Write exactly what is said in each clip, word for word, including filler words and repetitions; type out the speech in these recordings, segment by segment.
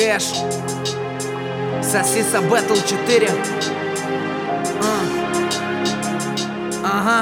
Кэш, Сосиса Бэтл четыре. а. Ага.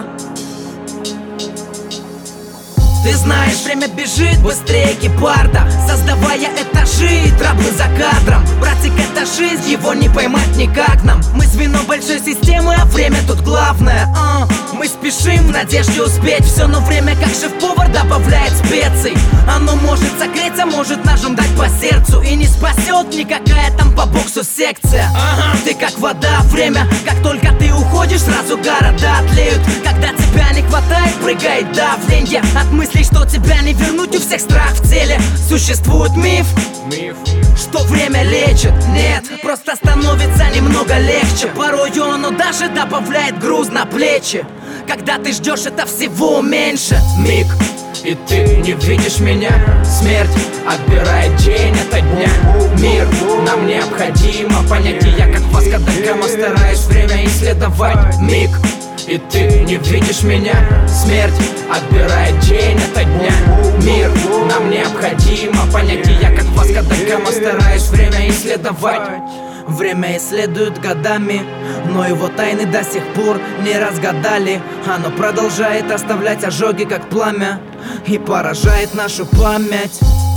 Ты знаешь, время бежит быстрее гепарда, создавая этажи, траблы за кадром. Братик, это жизнь, его не поймать никак нам. Мы звено большой системы, а время тут главное. а. Мы спешим в надежде успеть все, но время как шеф-повар добавляет специй. Оно может согреться, может ножом дать по сердцу, и не спасет никакая там по боксу секция. ага. Ты как вода, время, как только ты уходишь, сразу города тлеют. Когда тебя не хватает, прыгает давление от мысли, что тебя не вернуть, у всех страх в теле. Существует миф, миф, что время лечит. Нет, просто становится немного легче. Порою оно даже добавляет груз на плечи. Когда ты ждешь, это всего меньше. Миг, и ты не видишь меня. Смерть отбирает день ото дня. Мир нам необходимо. Понятия как Васко да Гама, стараюсь время исследовать. Миг, и ты не видишь меня. Смерть отбирает день ото дня. Мир нам необходимо. Понятия как Васко да Гама, стараюсь время исследовать. Время исследуют годами, но его тайны до сих пор не разгадали. Оно продолжает оставлять ожоги как пламя и поражает нашу память.